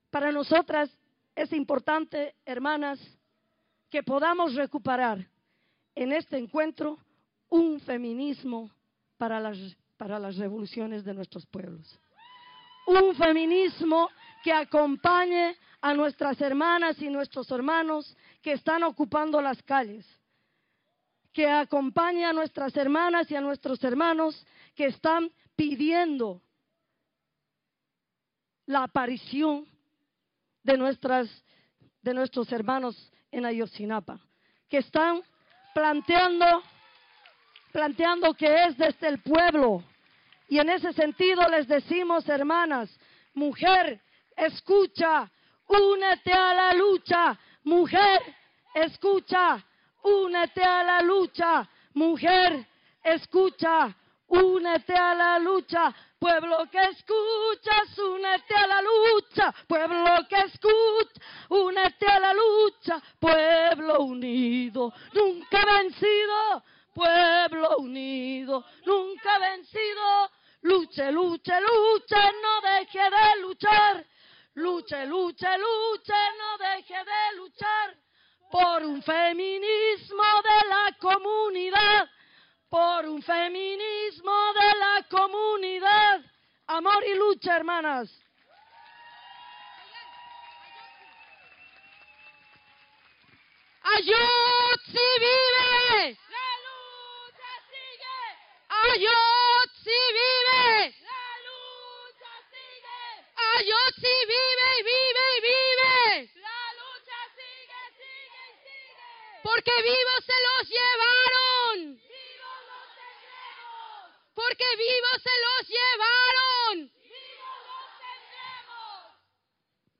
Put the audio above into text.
Para nosotras es importante, hermanas, que podamos recuperar en este encuentro un feminismo para las revoluciones de nuestros pueblos. Un feminismo que acompañe a nuestras hermanas y nuestros hermanos que están ocupando las calles. Que acompañe a nuestras hermanas y a nuestros hermanos que están pidiendo la aparición de nuestros hermanos en Ayotzinapa, que están planteando que es desde el pueblo. Y en ese sentido les decimos, hermanas, mujer, escucha, únete a la lucha. Mujer, escucha, únete a la lucha. Mujer, escucha, únete a la lucha. Pueblo que escuchas, únete a la lucha. Pueblo que escucha, únete a la lucha. Pueblo unido, nunca vencido. Pueblo unido, nunca vencido. Luche, luche, luche, no deje de luchar. Luche, luche, luche, no deje de luchar. Por un feminismo de la comunidad. Por un feminismo de la comunidad. Amor y lucha, hermanas. ¡Ayotzi vive! ¡La lucha sigue! ¡Ayotzi vive! ¡La lucha sigue! ¡Ayotzi vive y vive y vive! ¡La lucha sigue, sigue y sigue! Porque vivos se los llevaron. ¡Vivos los tendremos! Porque vivos se los llevaron.